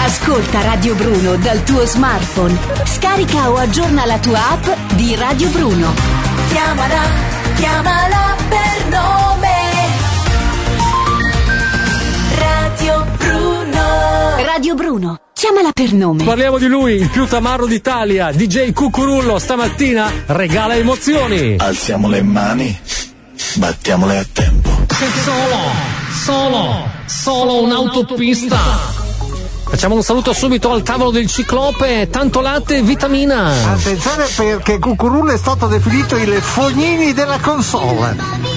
Ascolta Radio Bruno dal tuo smartphone. Scarica o aggiorna la tua app di Radio Bruno. Chiamala per nome. Radio Bruno. Radio Bruno. Chiamala per nome. Parliamo di lui, il più tamarro d'Italia, DJ Cucurullo. Stamattina regala emozioni. Alziamo le mani, battiamole a tempo. Solo un'autopista. Facciamo un saluto subito al tavolo del Ciclope. Tanto latte e vitamina. Attenzione perché Cucurullo è stato definito il Fognini della console.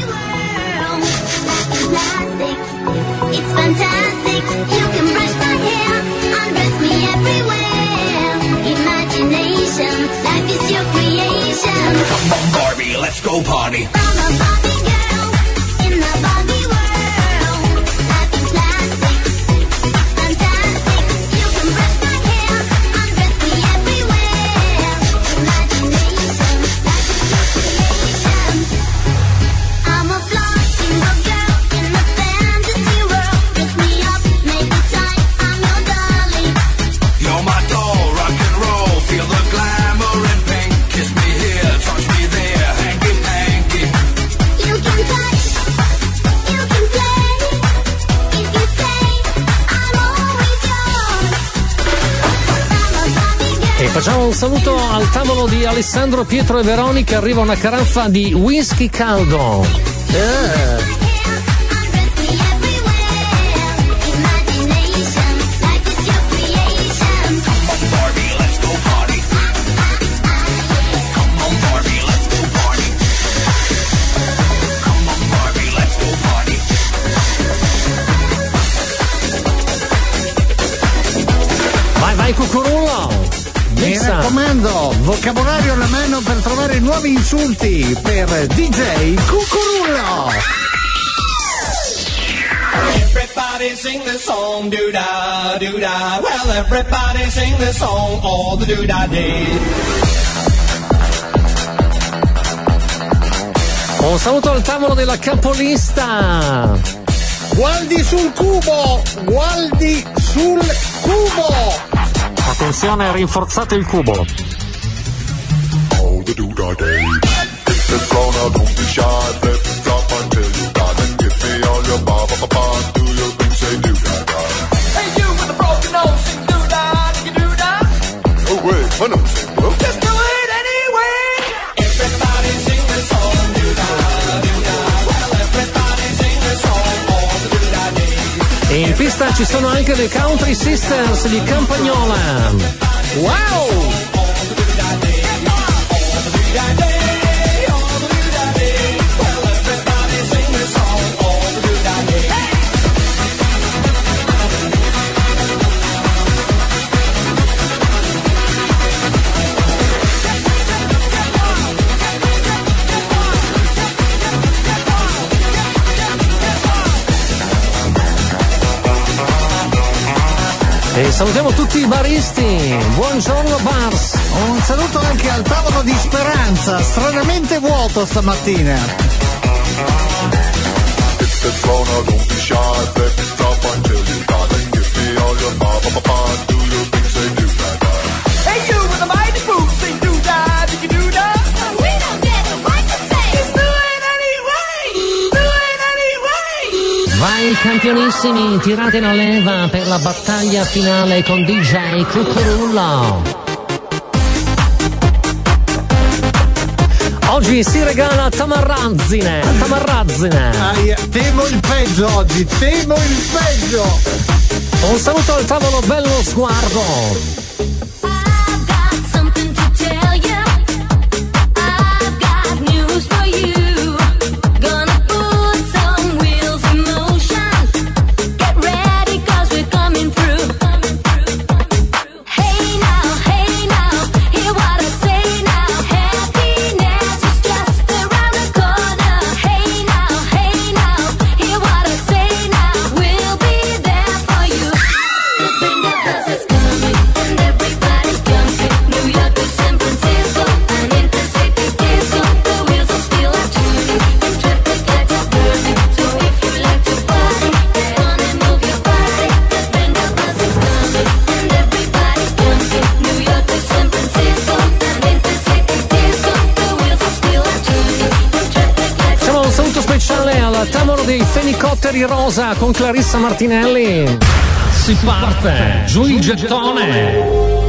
It's fantastic. You can brush my hair, undress me everywhere. Imagination, life is your creation. Come on, Barbie, let's go party. From a Barbie girl in the Barbie world. Life is plastic. It's fantastic. You can brush my hair, undress me everywhere. Imagination, life is your creation. I'm a fly single girl in the fantasy world. Dress me up, make me tight, I'm your darling. You're my doll, rock and roll. Feel the glamour and pink. Kiss me here, touch me there. Hanky panky. You can touch, you can play. If you say I'm always yours. I'm a Barbie girl. E facciamo un saluto al tavolo di Alessandro, Pietro e Veronica. Arriva una caraffa di whisky caldo. Undress me everywhere. Imagination, life is your creation. Come on, Barbie, let's go party. Come on, Barbie, let's go party. Come on, Barbie, let's go party. Vai Cucurullo. Mi Mixa. raccomando, vocabolario alla mano per trovare nuovi insulti per DJ Cucurullo. Everybody sing this song, doo-da, doo-da. Well, everybody sing this song all the doo-da day. Un saluto al tavolo della capolista. Gualdi sul cubo, gualdi sul cubo. Attenzione, rinforzate il cubo. All the doodah day. Hit the floor now, don't be shy. Let it drop until you got it. Give me all your ba-ba-ba-ba. Do your thing, say doo-da-da. Hey, you with the broken nose, sing doo-da, digga doo-da. Oh wait, my nose ain't well. Just do it anyway. Everybody sing this song, doo-da, doo-da. Well, everybody sing this song all the doo-da day. E in pista ci sono anche le Country Sisters di Campagnola. Wow! E salutiamo tutti i baristi. Buongiorno bars. Un saluto anche al tavolo di Speranza, stranamente vuoto stamattina. Hit the floor now, don't be shy. Let it drop until you got it. Give me all your ba-ba-ba-ba. Do your thing, say doo-da-da. Hey, you with the mighty boots, sing doo-da, digga doo-da. We don't get a right to say. Just do it anyway. Do it anyway. Vai campionissimi, tirate la leva per la battaglia finale con DJ Cucurullo. Oggi si regala Tamarrazzine. Temo il peggio oggi, temo il peggio. Un saluto al tavolo bello sguardo. I've got something to tell you. I've got news for you. Gonna put some wheels in motion. Get ready 'cause we're coming through. Hey now, hear what I say now. Happiness is just around the corner. Hey now, hear what I say now. We'll be there for you. The bring of us is coming and everybody. dei fenicotteri rosa con Clarissa Martinelli. Si parte, giù il gettone.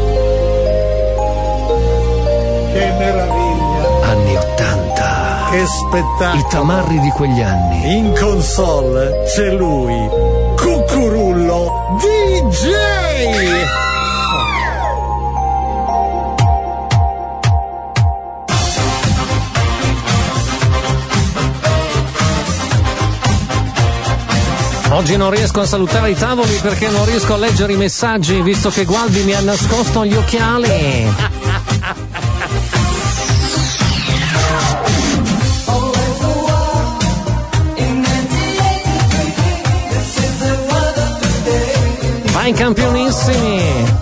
Che meraviglia! Anni 80. Che spettacolo! I tamarri di quegli anni. In console c'è lui, Cucurullo DJ! Oggi non riesco a salutare i tavoli perché non riesco a leggere i messaggi, visto che Gualdi mi ha nascosto gli occhiali. Vai campionissimi!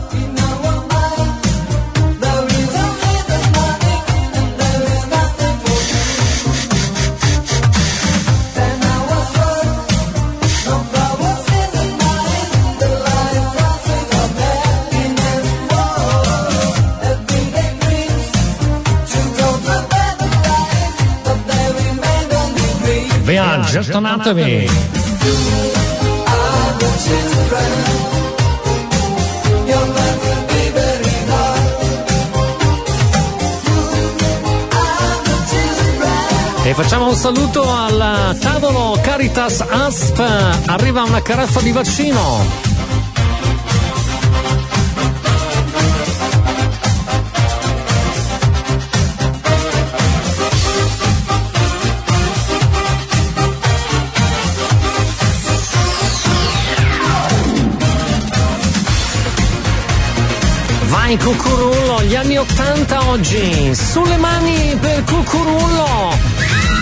Via, gettonatevi! E facciamo un saluto al tavolo Caritas Asp. Arriva una caraffa di vaccino. Vai Cucurullo, gli anni 80 oggi. Sulle mani per Cucurullo.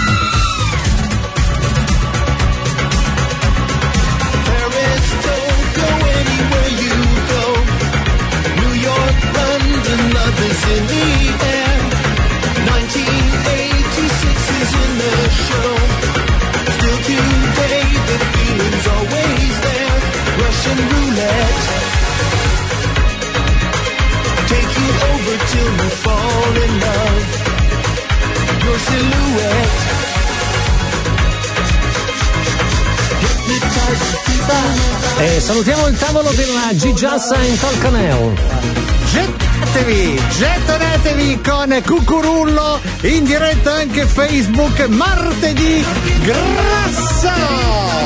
Is in the air. 1986 is in the show. Still today, the feeling's always there. Russian roulette. Take you over till you fall in love. Your silhouette. Hypnotized by. E salutiamo il tavolo della Gigiassa in Talcaneo. Gettonatevi con Cucurullo in diretta anche Facebook martedì grasso.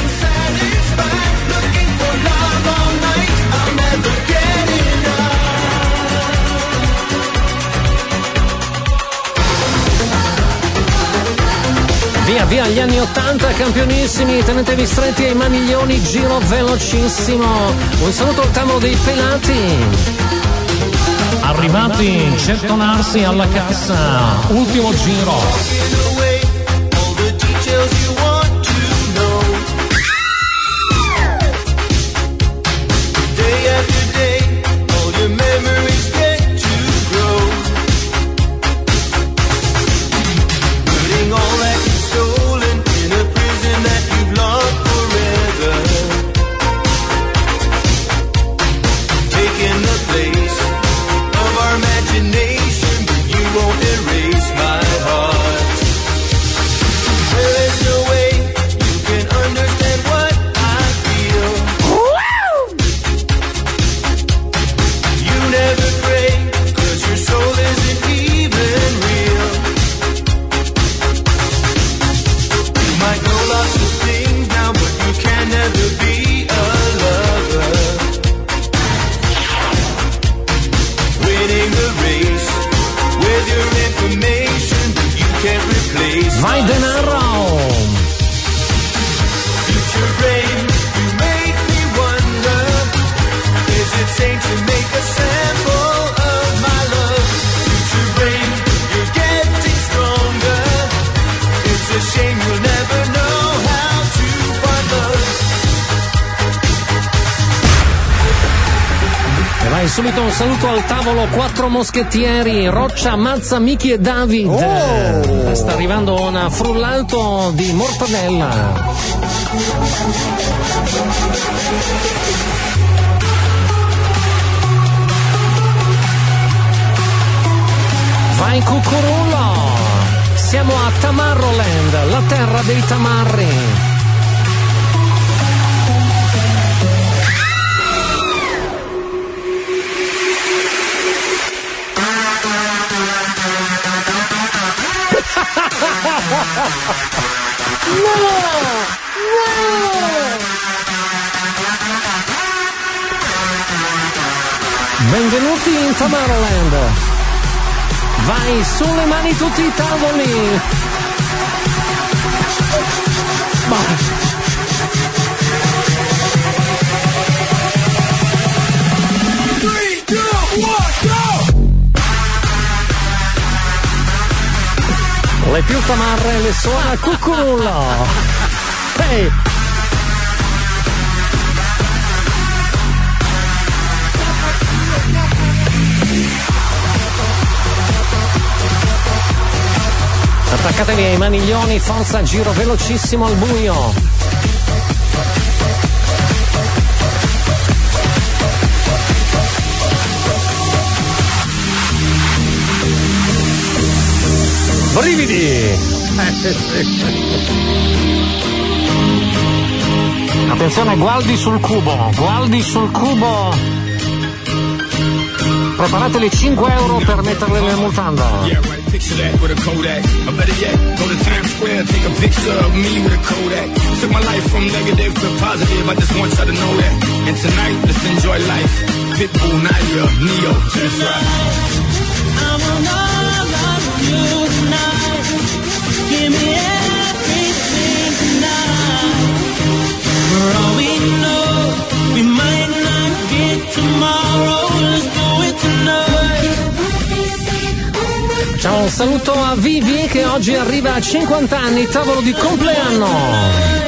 Via via gli anni 80 campionissimi, tenetevi stretti ai maniglioni, giro velocissimo. Un saluto al tavolo dei pelati. Arrivati, gettonarsi alla cassa, ultimo giro. Vai denaro! E vai subito un saluto al tavolo, 4 moschettieri, Roccia, Mazza, Miki e David. Sta arrivando un frullalto di mortadella. Vai Cucurullo! Siamo a Tamarroland, la terra dei tamarri. Benvenuti in Tomorrowland. Vai sulle mani tutti i tavoli. Three, two, one, go! Le più tamarre le suona Cucurullo. Hey. Attaccatevi ai maniglioni, forza, giro velocissimo al buio. Brividi! Attenzione, gualdi sul cubo, gualdi sul cubo. Preparateli 5 euro per metterli nella mutanda. Yeah, right, picture that with a Kodak. Or better yet, go to Times Square, take a picture of me with a Kodak. Took my life from negative to positive, I just want y'all to know that. And tonight, let's enjoy life. Pitbull, Nadia, Neo, just right. I want all of you tonight. Give me everything tonight. For all we know, we might not get tomorrow. Let's do it tonight. Ciao, un saluto a Vivi che oggi arriva a 50 anni, tavolo di compleanno.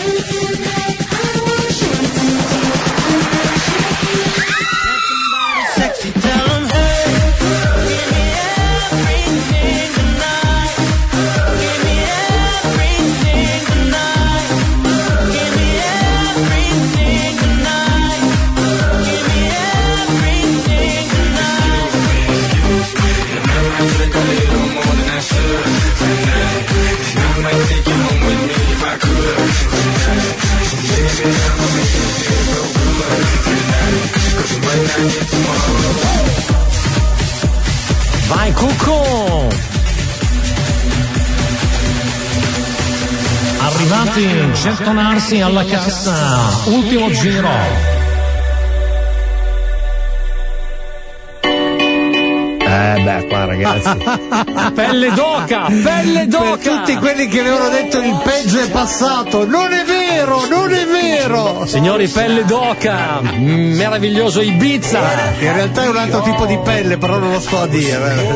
Sexy, tell 'em, hey. Give me everything tonight. Give me everything tonight. Give me everything tonight. Give me everything tonight. I drink a little more than I should tonight. I might take you home with me if I could tonight. Baby, I'ma make you feel so good tonight. 'Cause we might not get tomorrow. Vai Cucco! Arrivati, gettonarsi alla cassa, ultimo giro. Qua ragazzi. Pelle d'oca, pelle d'oca. Per tutti quelli che avevano detto il peggio è passato, non è vero, non è vero. Signori, pelle d'oca, meraviglioso Ibiza. In realtà è un altro tipo di pelle, però non lo sto a dire.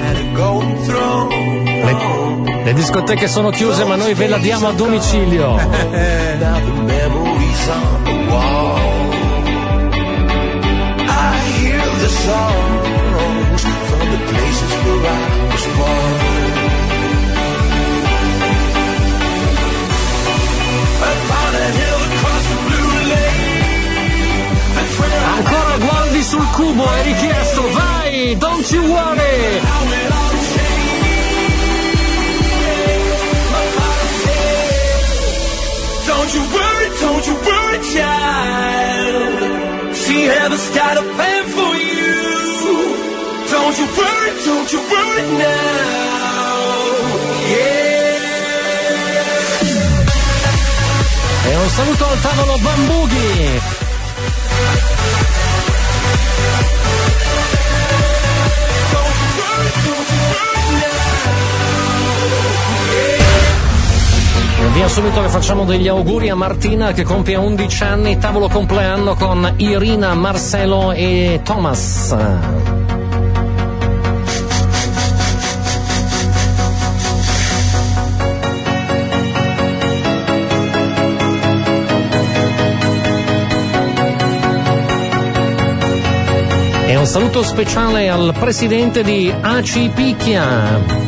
Le discoteche sono chiuse, ma noi ve la diamo a domicilio. Ancora guardi sul cubo, è richiesto, vai, don't you worry. Don't you worry, child. She has got a plan for you. Don't you worry now. Yeah. E un saluto al tavolo Bambughi. Via subito che facciamo degli auguri a Martina che compie 11 anni, tavolo compleanno con Irina, Marcelo e Thomas. E un saluto speciale al presidente di Aci Picchia.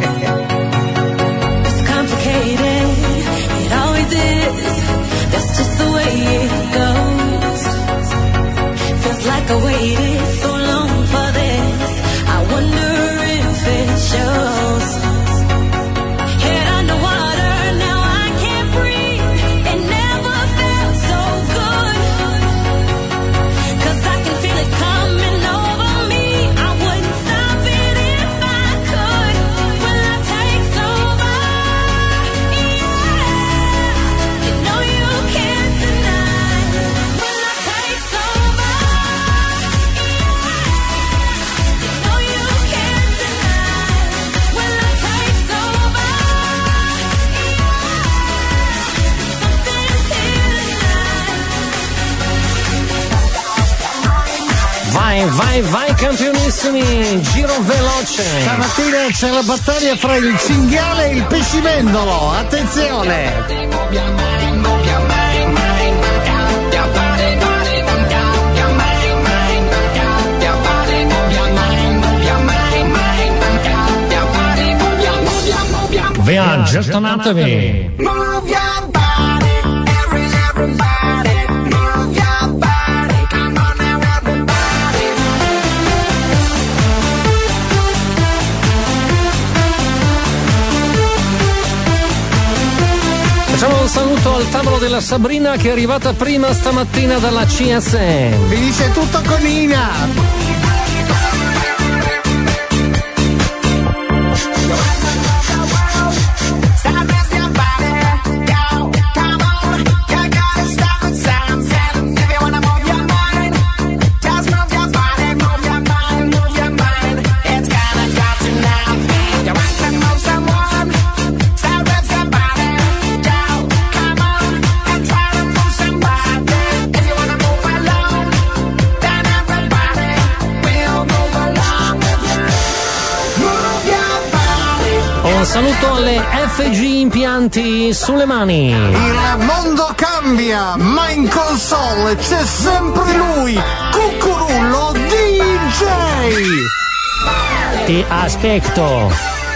That's just the way it goes. Feels like I waited so long for this. I wonder if it shows. Head underwater, now I can't breathe. It never felt so good. 'Cause I can feel it coming over me. I wouldn't stop it if I could. When love takes over, Vai, vai, vai campionissimi, giro veloce. Stamattina c'è la battaglia fra il cinghiale e il pescivendolo, attenzione! Via, gettonatevi. Move your body, everybody, move your body, come on now everybody. Facciamo un saluto al tavolo della Sabrina che è arrivata prima stamattina dalla CSM. Finisce tutto con Ina! Stop with your body, go, come on, you gotta stop and sound, if you wanna move your mind, just move your body, move your mind, it's gonna got you now. You want to move someone, stop with your body, go, come on, and try to move somebody. If you wanna move alone, then everybody will move along with you. Move your body. Un saluto alle FG Impianti sulle mani. Il mondo cambia, ma in console c'è sempre lui, Cucurullo DJ! Ti aspetto.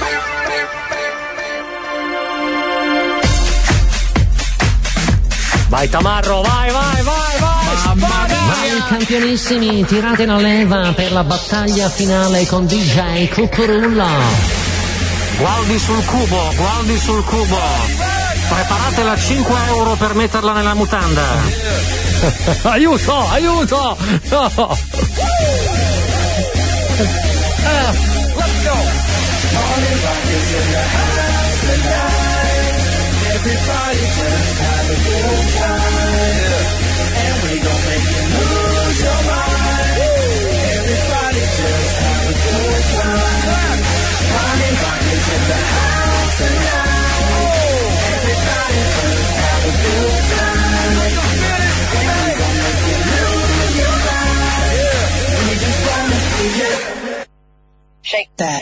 Vai Tamarro, vai, vai, vai, vai! Vai campionissimi, tirate la leva per la battaglia finale con DJ Cucurullo. Guardi sul cubo. Preparatela 5 euro per metterla nella mutanda. Aiuto! No! Shake that.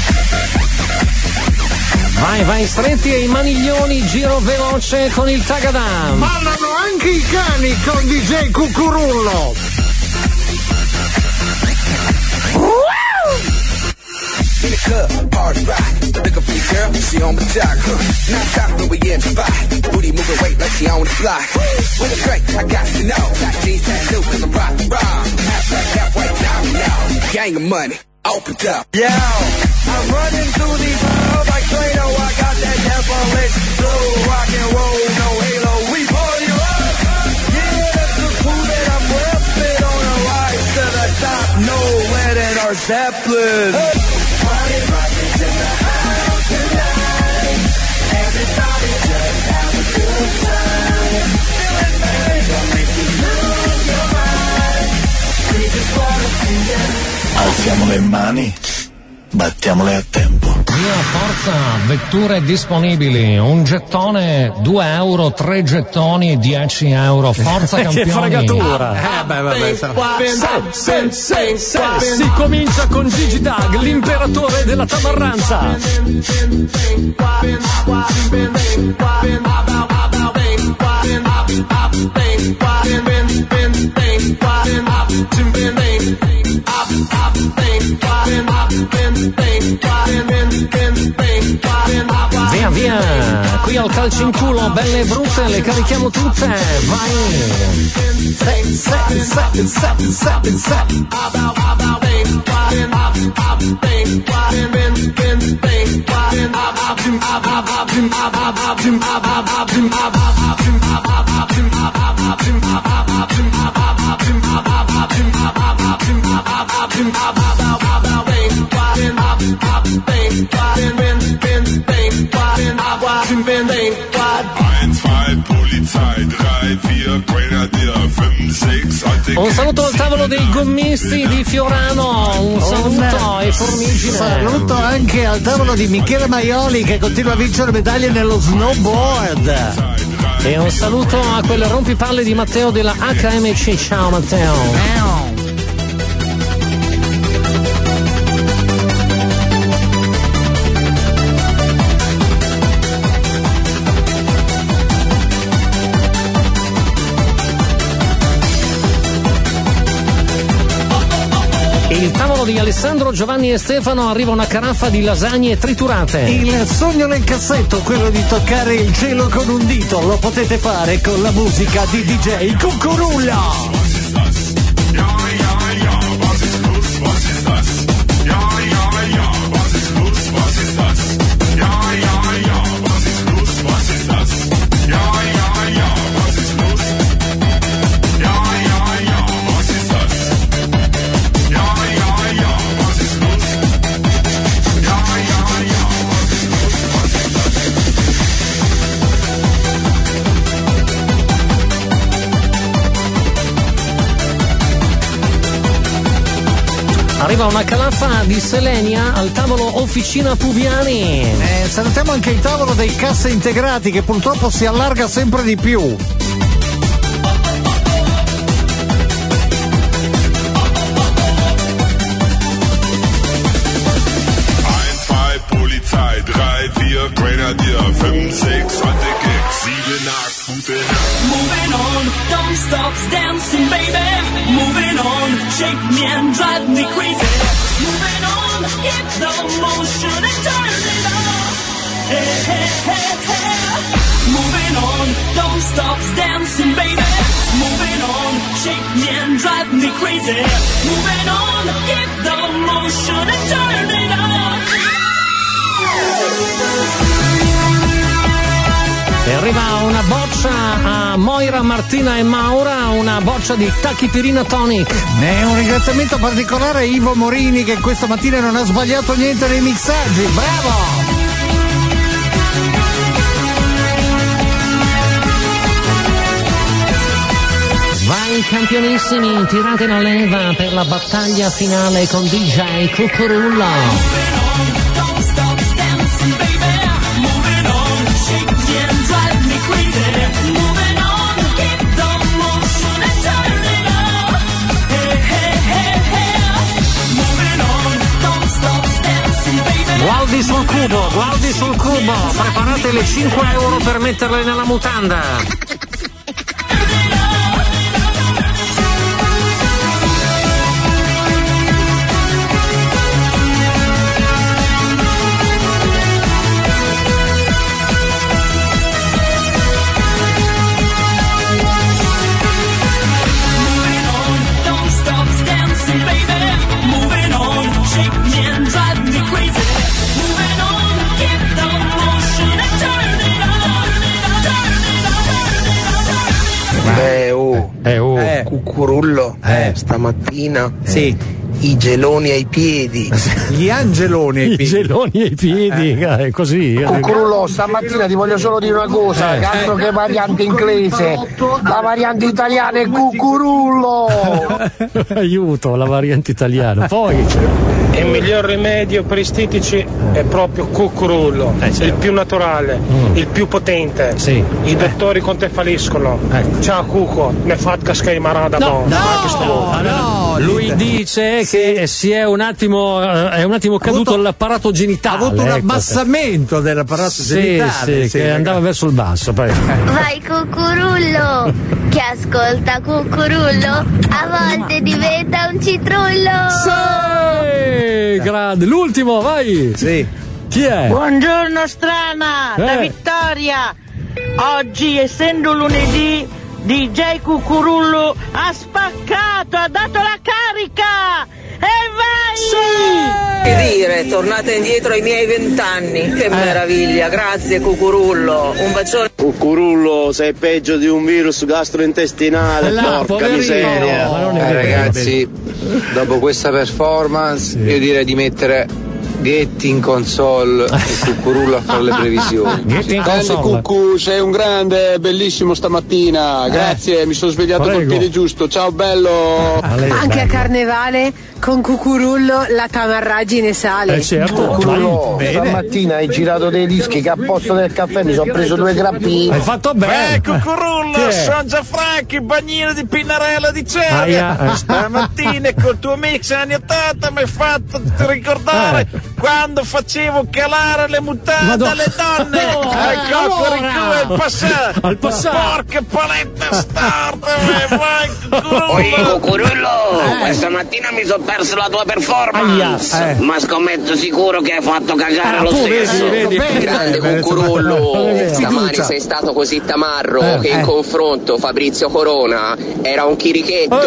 Vai stretti e i maniglioni, giro veloce con il Tagadam. Ballano anche i cani con DJ Cucurullo! In the club, party rock. Looking for your girl, she on the jock. Not top when we in the spot. Booty moving weight like she on the block. With a drink, I got to know. Got jeans tattoo cause I'm rock the rock. Half black, half white, now we know. Gang of money, opened up. Yo, I'm running through these halls like Trano. I got that devilish flow. Rock and roll, no halo. We party rock. Yeah, that's the crew that I'm repping on a rise to the top. No lead in our Zeppelin. Party rock is in the house tonight. Everybody just have a good time. Feeling bad, don't make you lose your mind. We just wanna see you. Alziamo le mani, battiamole a tempo. Via, forza, vetture disponibili, un gettone 2 euro, 3 gettoni 10 euro, forza campioni. Che fregatura! Si comincia con Gigi Dag, l'imperatore della tamarranza. Via via, qui al calcio in culo, belle e brutte, le carichiamo tutte, vai. Un saluto al tavolo dei gommisti di Fiorano, un saluto ai Formigine. Saluto anche al tavolo di Michele Maioli che continua a vincere medaglie nello snowboard. E un saluto a quel rompipalle di Matteo della HMC. Ciao Matteo. Il tavolo di Alessandro, Giovanni e Stefano, arriva una caraffa di lasagne triturate. Il sogno nel cassetto, quello di toccare il cielo con un dito, lo potete fare con la musica di DJ Cucurulla. Arriva una calaffa di Selenia al tavolo Officina Puviani. Salutiamo anche il tavolo dei cassa integrati che purtroppo si allarga sempre di più. Polizei, 3, 4 Grenadier, 5, 6 Anti-Kick, 7, 8 Gute Moving on, don't stop dancing, baby. Moving on, shake me and drive me crazy. Moving on, get the motion and turn it on. Hey, hey, hey, hey. Moving on, don't stop dancing, baby. Moving on, shake me and drive me crazy. Moving on, get the motion and turn it on. E arriva una boccia a Moira, Martina e Maura, una boccia di Tachipirina Tonic. Un ringraziamento particolare a Ivo Morini che questa mattina non ha sbagliato niente nei mixaggi. Bravo! Vai campionissimi, tirate la leva per la battaglia finale con DJ Cucurulla. Guardi sul cubo, preparate le 5 euro per metterle nella mutanda. Cucurullo, stamattina sì. I geloni ai piedi. Gli angeloni ai piedi. I geloni ai piedi, è così. Cucurullo, stamattina ti voglio solo dire una cosa, altro che variante inglese, la variante italiana è Cucurullo. Aiuto, la variante italiana. Poi il miglior rimedio per i stitici è proprio Cucurullo, il più naturale, il più potente. Sì. I dottori con te falliscono. Ciao Cuco, ne fat cascai marada bon. No, lui dice che si è un attimo caduto l'apparato genitale. Ha avuto un abbassamento dell'apparato genitale. Sì, che andava verso il basso. Vai Cucurullo, che ascolta Cucurullo, a volte diventa un citrullo. Sì, grande. L'ultimo, vai. Sì. Chi è? Buongiorno strana, da Vittoria. Oggi, essendo lunedì, DJ Cucurullo ha spaccato, ha dato la carica! E vai! Che dire, tornate indietro ai miei 20 anni, che meraviglia, grazie Cucurullo, un bacione. Cucurullo, sei peggio di un virus gastrointestinale, porca miseria. Ragazzi, dopo questa performance io direi di mettere Ghetti in console e Cucurullo a fare le previsioni. Grande Cucù, sei un grande, bellissimo stamattina, grazie, mi sono svegliato col piede giusto, ciao bello. Anche a Carnevale con Cucurullo la tamarragine sale. Certo. Cucurullo, stamattina hai girato dei dischi che a posto del caffè mi sono preso 2 grappini. Hai fatto bene. Cucurullo, sono Gianfranco, bagnino di Pinnarella di Cervia. Stamattina col tuo mix anni 80 mi hai fatto ricordare quando facevo calare le mutande alle donne. Ecco per cui è passato. Al passato. Porca paletta storta, vai Oi Cucurullo, questa mattina mi sono perso la tua performance, ma scommetto sicuro che hai fatto cagare lo stesso. Grande Cucurullo, stamani sei stato così tamarro che in confronto Fabrizio Corona era un chirichetto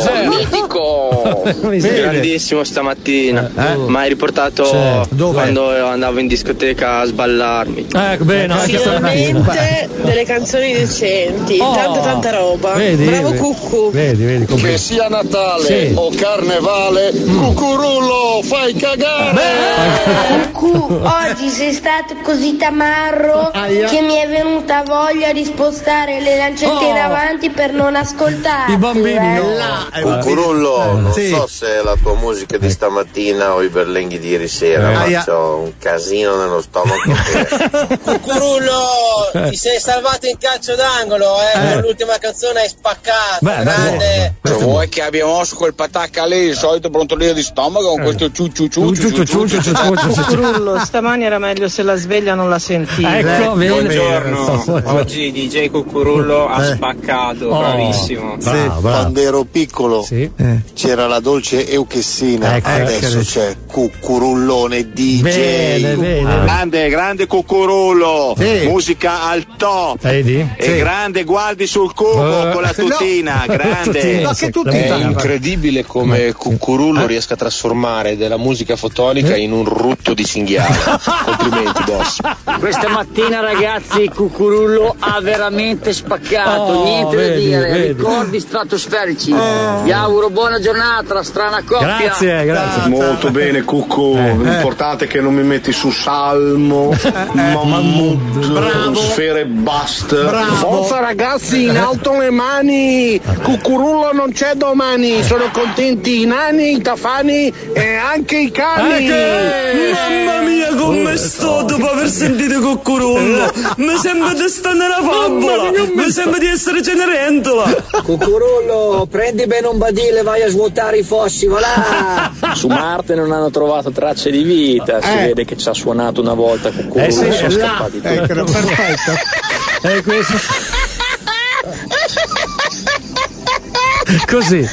mitico. Grandissimo stamattina, mi hai riportato quando andavo in discoteca a sballarmi. Finalmente delle canzoni decenti, tanta roba. Bravo Cuccu. Che sia Natale o Carnevale, Cucurullo, fai cagare! Cucù, oggi sei stato così tamarro che mi è venuta voglia di spostare le lancette in avanti per non ascoltarti. I bambini Cucurullo, non so se è la tua musica di stamattina o i berlenghi di ieri sera, ma c'ho un casino nello stomaco. Cucurullo, ti sei salvato in calcio d'angolo, con l'ultima canzone hai spaccato. Grande. Se vuoi che abbia mosso quel patacca lì, il solito brontolino di stomaco con questo Cucurullo, stamani era meglio se la sveglia non la sentivi. Buongiorno, oggi DJ Cucurullo ha spaccato, bravissimo. Quando ero piccolo c'era la dolce Euchessina, adesso c'è Cucurullone DJ. Grande Cucurullo, musica al top e grande guardi sul cubo con la tutina, grande. È incredibile come Cucurullo riesca a trasformare della musica fotolica in un rutto di cinghiale. Complimenti, boss. Questa mattina ragazzi Cucurullo ha veramente spaccato, niente da dire, ricordi stratosferici. Vi auguro buona giornata, la strana coppia. Grazie. Molto bene Cucù, l'importante è che non mi metti su Salmo, Mammut, Sfere Basta. Forza ragazzi, in alto le mani! Cucurullo non c'è domani, sono contenti i nani, i tafani e anche i cani! Mamma mia come sto dopo aver sentito Cucurullo, mi sembra di stare nella fabbola, mi sembra di essere Cenerentola. Cucurullo, prendi bene un badile, vai a svuotare i fossi, va là. Su Marte non hanno trovato tracce di vita, si vede che ci ha suonato una volta Cucurullo, sono scappati tutti. Perfetto. Così.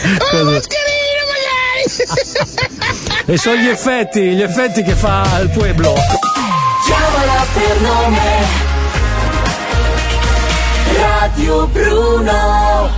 E sono gli effetti che fa il pueblo. Chiamala per nome Radio Bruno.